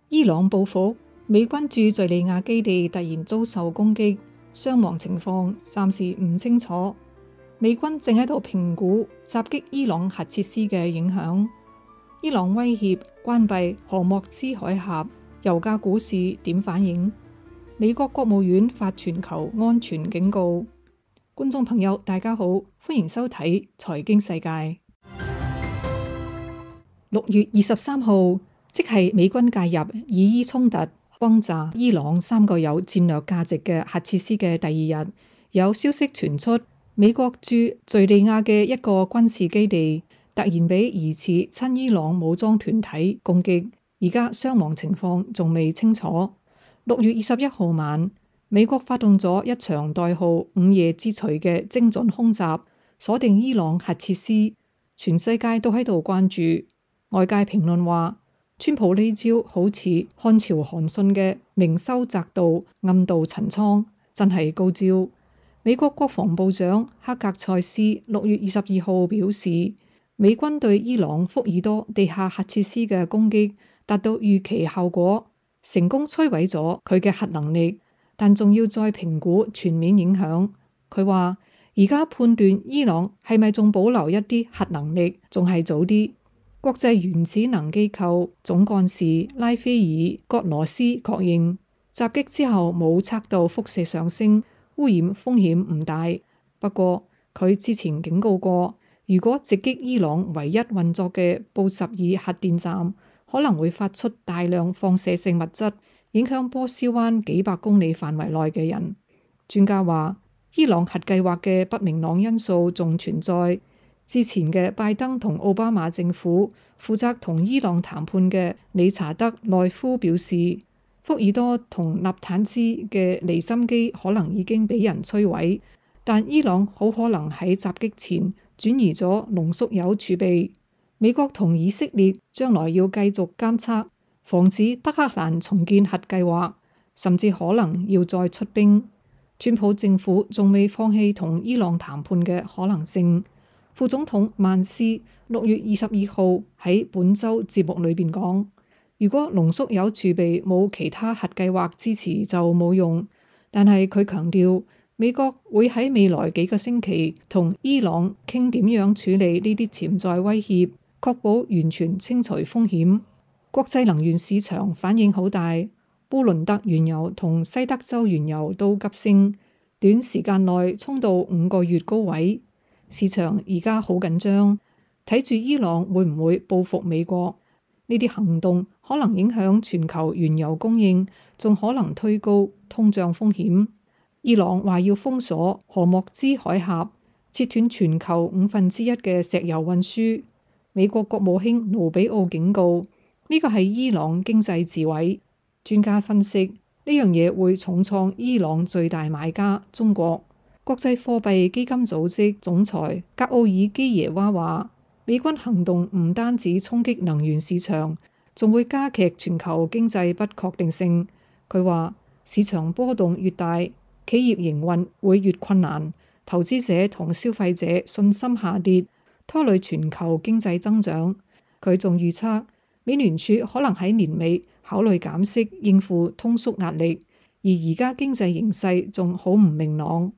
伊朗報復，美軍駐敘利亞基地突然遭受攻擊，傷亡情況暫時唔清楚。美軍正喺度評估襲擊伊朗核設施嘅影響。伊朗威脅關閉荷莫茲海峽，油價股市點反應？美國國務院發全球安全警告。觀眾朋友大家好，歡迎收睇財經世界。6月23號，即係美軍介入以伊衝突轟炸伊朗3個有戰略價值嘅核設施嘅第二日，有消息傳出，美國駐敘利亞嘅一個軍事基地突然被疑似親伊朗武裝團體攻擊，而家傷亡情況仲未清楚。6月21號晚，美國發動咗一場代號午夜之錘嘅精準空襲，鎖定伊朗核設施，全世界都喺度關注。外界評論話，川普呢招好似漢朝韓信嘅明修棧道，暗度陳倉，真係高招。美國國防部長克格塞斯6月22號表示，美軍對伊朗福爾多地下核設施嘅攻擊達到預期效果，成功摧毀咗佢嘅核能力，但仲要再評估全面影響。佢話而家判斷伊朗係咪仲保留一啲核能力仲係早啲。國際原子能機構總幹事拉斐爾·葛羅斯確認，襲擊之後冇測到輻射上升，污染風險唔大。不過佢之前警告過，如果直擊伊朗唯一運作嘅布什爾核電站，可能會發出大量放射性物質，影響波斯灣幾百公里範圍內嘅人。專家話，伊朗核計劃嘅不明朗因素仲存在。之前嘅拜登同奧巴馬政府負責同伊朗談判嘅理查德內夫表示，福爾多同納坦茲嘅離心機可能已經俾人摧毀，但伊朗好可能喺襲擊前轉移咗濃縮鈾儲備。美國同以色列將來要繼續監測，防止德黑蘭重建核計劃，甚至可能要再出兵。川普政府仲未放棄同伊朗談判嘅可能性。副總統曼斯6月22號喺本週節目裏邊講，如果濃縮鈾儲備冇其他核計劃支持就冇用，但係佢強調美國會喺未來幾個星期同伊朗傾點樣處理呢啲潛在威脅，確保完全清除風險。國際能源市場反應好大，布倫特原油同西德州原油都急升，短時間內衝到5個月高位。市場而家好緊張，睇住伊朗會唔會報復美國。呢啲行動可能影響全球原油供應，仲可能推高通脹風險。伊朗話要封鎖荷莫茲海峽，切斷全球1/5嘅石油運輸。美國國務卿盧比奧警告，呢個係伊朗經濟自毀。專家分析，呢樣嘢會重創伊朗最大買家中國。國際貨幣基金組織總裁格奧爾基耶娃話，美軍行動唔單止衝擊能源市場，仲會加劇全球經濟不確定性。佢話，市場波動越大，企業營運會越困難，投資者同消費者信心下跌，拖累全球經濟增長。佢仲預測，美聯儲可能喺年尾考慮減息應付通縮壓力，而而家經濟形勢仲好唔明朗。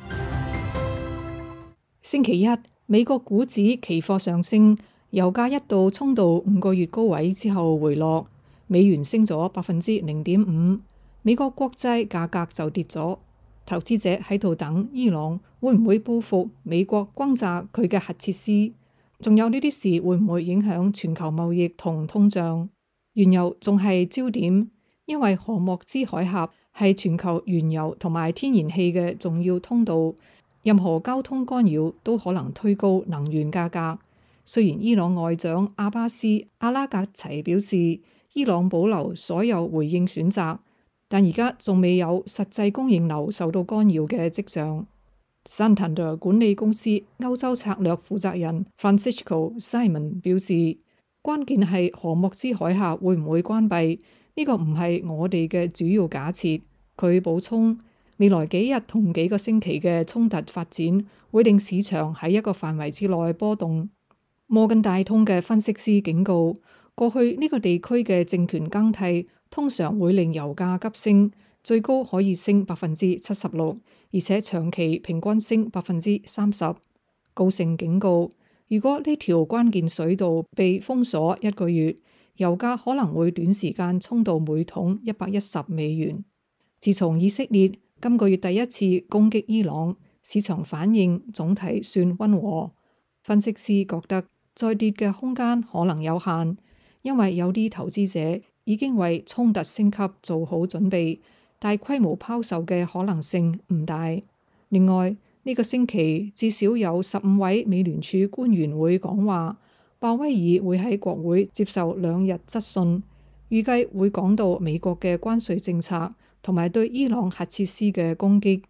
星期一，美國股指期貨上升，油價一度衝到5個月高位之後回落，美元升咗0.5%，美國國債價格就跌咗。投資者喺度等伊朗會唔會報復美國轟炸佢嘅核設施，仲有呢啲事會唔會影響全球貿易同通脹？原油仲係焦點，因為荷莫茲海峽係全球原油同埋天然氣嘅重要通道。任何交通干擾都可能推高能源價格。雖然伊朗外長阿巴斯·阿拉格齊表示，伊朗保留所有回應選擇，但而家仲未有實際供應流受到干擾嘅跡象。Santander 管理公司歐洲策略負責人 Francisco Simon 表示，關鍵係荷莫茲海峽會唔會關閉，呢個唔係我哋嘅主要假設。佢補充，未來幾日同幾個星期嘅衝突發展會令市場喺一個範圍之內波動。摩根大通嘅分析師警告， 過去呢個地區嘅政權更替通常會令油價急升，最高可以升76%，而且長期平均升30%。高盛警告，如果呢條關鍵水道被封鎖1個月，油價可能會短時間衝到每桶$110。自從以色列今個月第一次攻擊伊朗，市場反應總體算溫和。分析師覺得再跌嘅空間可能有限，因為有啲投資者已經為衝突升級做好準備，大規模拋售嘅可能性唔大。另外，呢個星期至少有15位美聯儲官員會講話，鮑威爾會喺國會接受2日質詢，預計會講到美國嘅關稅政策同埋對伊朗核設施嘅攻擊。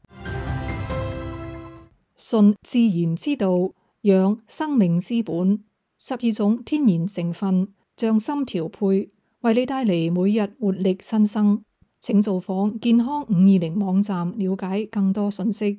順自然之道，養生命之本，12種天然成分，匠心調配，為你帶嚟每日活力新生。請造訪健康520網站了解更多信息。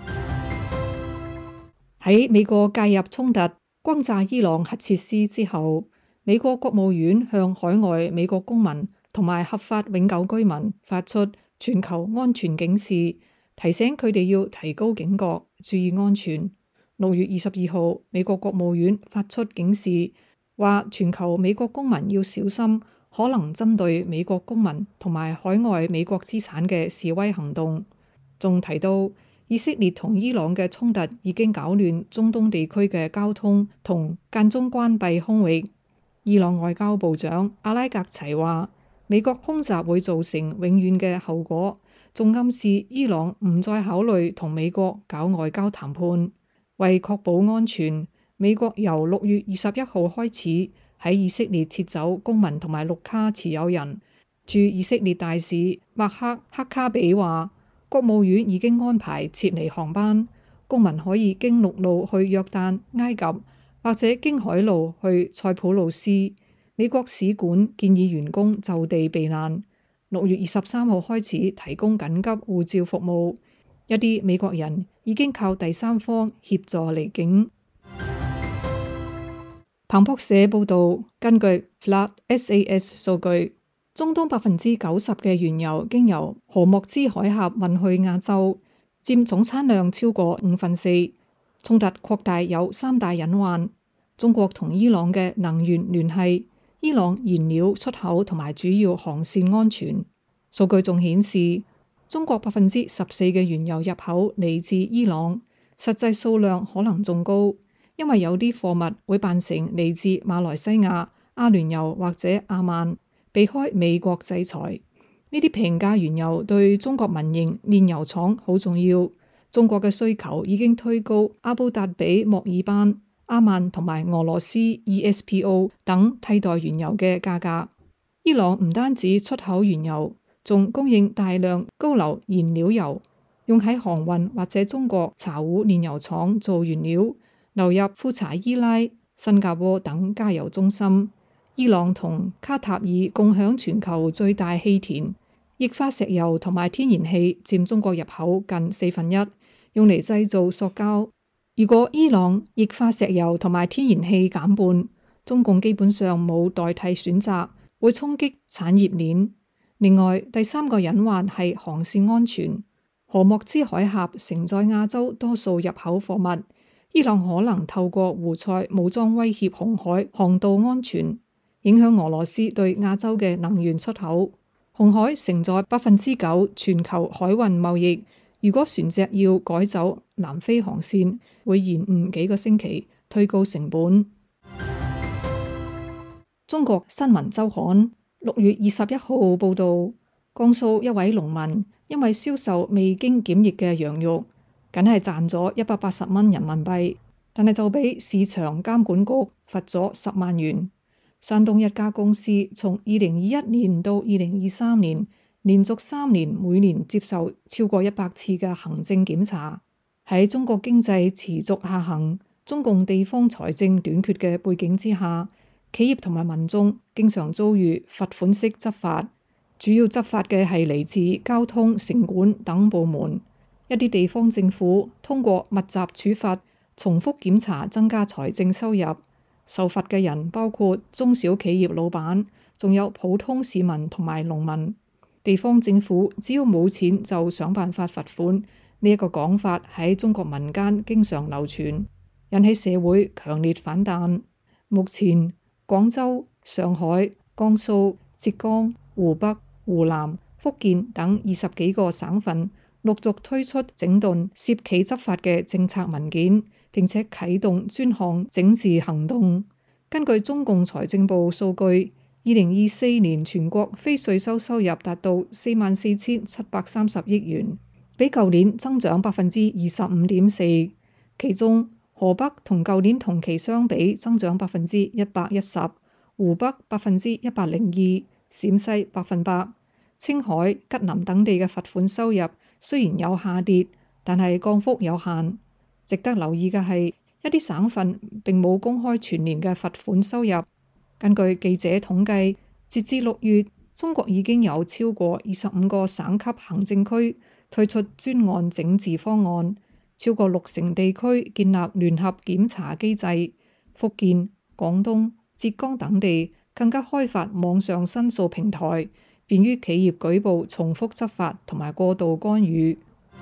喺美國介入衝突，轟炸伊朗核設施之後，美國國務院向海外美國公民同埋合法永久居民發出全球安全警示，提醒佢哋要提高警覺，注意安全。6月22號，美國國務院發出警示，話全球美國公民要小心可能針對美國公民同埋海外美國資產嘅示威行動。仲提到以色列同伊朗嘅衝突已經搞亂中東地區嘅交通同間中關閉空域。伊朗外交部長阿拉格齊話，美國空襲會造成永遠嘅後果，仲暗示伊朗唔再考慮同美國搞外交談判。為確保安全，美國由6月21號開始喺以色列撤走公民同埋綠卡持有人。駐以色列大使麥克克卡比話，國務院已經安排撤離航班，公民可以經陸路去約旦、埃及，或者經海路去塞浦路斯。美國使館建議員工就地避難。6月23號開始提供緊急護照服務，一啲美國人已經靠第三方協助離境。彭博社報導，根據 Flood SAS 數據，中東90%嘅原油經由荷莫茲海峽運去亞洲，佔總產量超過4/5。衝突擴大有3大隱患：中國同伊朗嘅能源聯繫、伊朗燃料出口同埋主要航線安全。數據仲顯示，中國14%嘅原油入口嚟自伊朗，實際數量可能仲高，因為有啲貨物會扮成嚟自馬來西亞、阿聯酋或者阿曼，避開美國制裁。呢啲平價原油對中國民營煉油廠好重要。中國嘅需求已經推高阿布達比莫爾班、阿曼同埋俄羅斯 ESPO 等替代原油嘅價格。伊朗唔單止出口原油，仲供應大量高硫燃料油，用喺航運或者中國查胡煉油廠做原料，流入庫查伊拉、新加坡等加油中心。伊朗同卡塔爾共享全球最大氣田，液化石油同埋天然氣佔中國入口近1/4，用嚟製造塑膠。如果伊朗液化石油同埋天然氣減半，中共基本上冇代替選擇，會衝擊產業鏈。另外，第3個隱患係航線安全。荷莫茲海峽承載亞洲多數入口貨物，伊朗可能透過胡塞武裝威脅紅海航道安全，影響俄羅斯對亞洲嘅能源出口。紅海承載9%全球海運貿易，如果船隻要改走南非航線，會延誤幾個星期，推高成本。中國新聞週刊6月21號報導，江蘇一位農民因為銷售未經檢疫嘅羊肉，僅係賺咗180蚊人民幣，但係就俾市場監管局罰咗10萬元。山東一家公司從2021年到2023年，連續3年每年接受超過100次嘅行政檢查。喺中國經濟持續下行、中共地方財政短缺嘅背景之下，企業同埋民眾經常遭遇罰款式執法，主要執法嘅係嚟自交通、城管等部門。一啲地方政府通過密集處罰、重複檢查增加財政收入， 受罰嘅人包括中小企業老闆，仲有普通市民同埋農民。地方政府只要冇錢就想辦法罰款，呢一個講法喺中國民間經常流傳，引起社會強烈反彈。目前廣州、上海、江蘇、浙江、湖北、湖南、福建等20幾個省份陸續推出整頓涉企執法嘅政策文件，並且啟動專項整治行動。根據中共財政部數據，2024年全國非稅收收入達到44,730億元，比舊年增長25.4%。其中河北同舊年同期相比增長110%，湖北102%，陝西100%。青海、吉林等地嘅罰款收入雖然有下跌，但係降幅有限。值得留意嘅係，一啲省份並冇公開全年嘅罰款收入。根據記者統計，截至6月，中國已經有超過25個省級行政區推出專案整治方案，超過60地區建立聯合檢查機制。福建、廣東、浙江等地更加開發網上申訴平台，便於企業舉報重複執法同埋過度干預。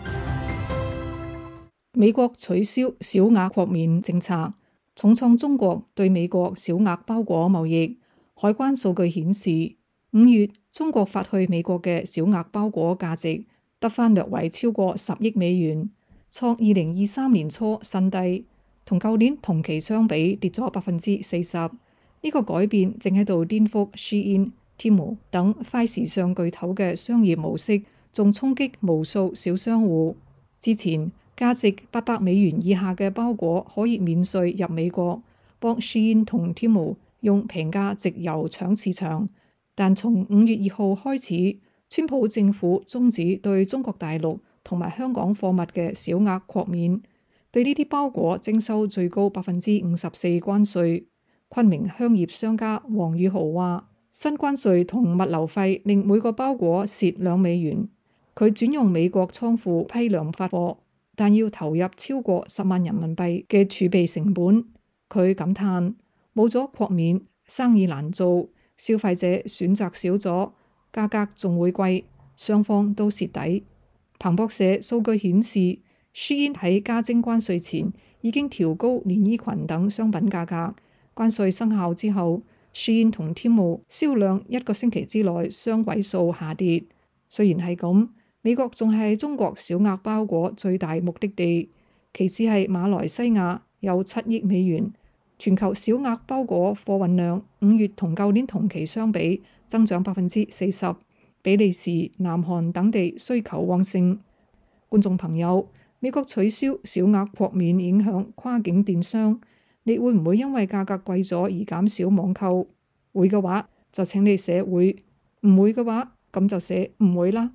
美國取消小額豁免政策，重創中國對美國小額包裹貿易。海關數據顯示，5月中國發去美國嘅小額包裹價值得返略為超過10億美元，創2023年初新低，同舊年同期相比跌咗40%。呢個改變正喺度顛覆 Shein、Temu 等快時尚巨頭嘅商業模式，仲衝擊無數小商戶。之前價值800美元以下嘅包裹可以免稅入美國，幫 Shein 同 Temu 用平價直郵搶市場。但從5月2號開始，川普政府終止對中國大陸同埋香港貨物嘅小額豁免，對呢啲包裹徵收最高54%關稅。昆明香業商家黃宇豪話：新關稅同物流費令每個包裹蝕2美元。佢轉用美國倉庫批量發貨，但要投入超過10萬人民幣嘅儲備成本。佢感嘆：冇咗豁免，生意難做，消費者選擇少咗，價格仲會貴，雙方都蝕底。彭博社數據顯示，Shein喺加徵關稅前已經調高連衣裙等商品價格。關稅生效之後，Shein同 Temu 銷量1個星期之內雙位數下跌。雖然係咁，美國仲係中國小額包裹最大目的地，其次係馬來西亞有7億美元。全球小額包裹貨運量5月同舊年同期相比增長40%。比利時、南韓等地需求旺盛。觀眾朋友，美國取消小額豁免影響跨境電商，你會唔會因為價格貴咗而減少網購？會嘅話就請你寫會，唔會嘅話咁就寫唔會啦。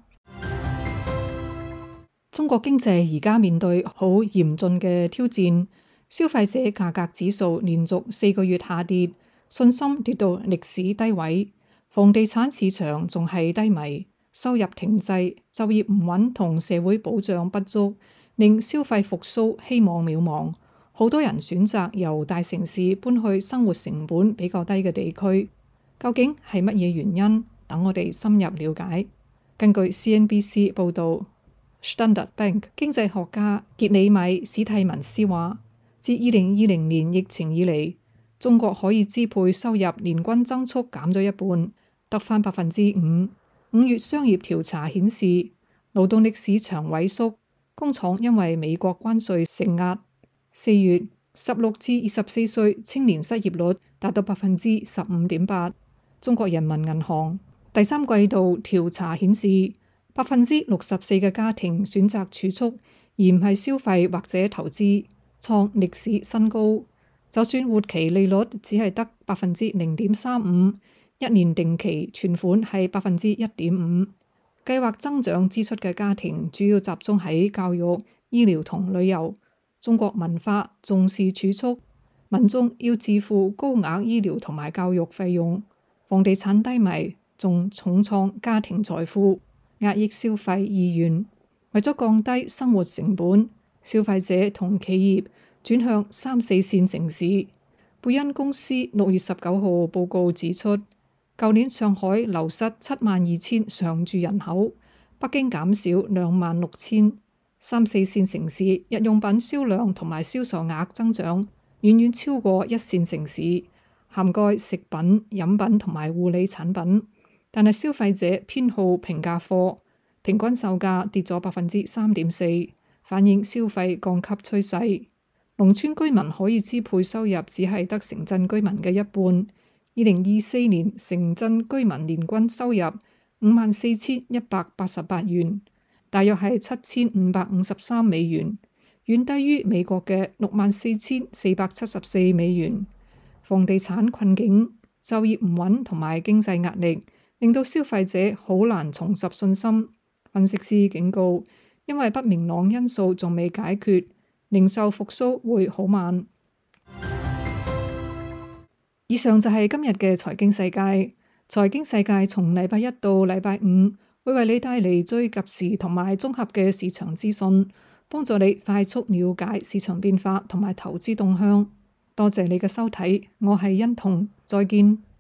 中國經濟而家面對好嚴峻嘅挑戰，消費者價格指數連續4個月下跌，信心跌到歷史低位，房地產市場仲係低迷，收入停滯，就業唔穩同社會保障不足，令消費復甦希望渺茫。好多人選擇由大城市搬去生活成本比較低嘅地區，究竟係乜嘢原因？等我哋深入了解。根據 CNBC 報導，Standard Bank 經濟學家傑里米史蒂文斯話，自2020年疫情以嚟，中國可以支配收入年均增速減咗一半，得返5%。5月商業調查顯示，勞動力市場萎縮，工廠因為美國關稅承壓。4月16至24歲青年失業率達到15.8%。中國人民銀行第3季度調查顯示，64%嘅家庭選擇儲蓄而唔係消費或者投資，創歷史新高。就算活期利率只係得0.35%，一年定期存款係1.5%。計劃增長支出嘅家庭主要集中喺教育、醫療同旅遊。中國文化重視儲蓄，民眾要自付高額醫療同埋教育費用。房地產低迷，仲重創家庭財富，壓抑消費意願。為咗降低生活成本，消費者同企業轉向3、4線城市。 貝恩公司6月19號報告指出，舊年上海流失72000常住人口，北京減少26000，三四線城市日用品銷量同埋銷售額增長遠遠超過一線城市，涵蓋食品、飲品同埋護理產品。但係消費者偏好平價貨，平均售價跌咗3.4%，反映消費降級趨勢。農村居民可以支配收入只係得城鎮居民嘅一半。2024年城鎮居民年均收入54,188元，大約係7553美元，遠低於美國嘅64,474美元。房地產困境、就業唔穩同埋經濟壓力，令到消費者好難重拾信心。分析師警告，因為不明朗因素仲未解決，零售復甦會好慢。以上就係今日嘅財經世界。財經世界從禮拜一到禮拜五會為你帶嚟最及時同埋綜合嘅市場資訊，幫助你快速了解市場變化同埋投資動向。多謝你嘅收睇，我係欣彤，再見。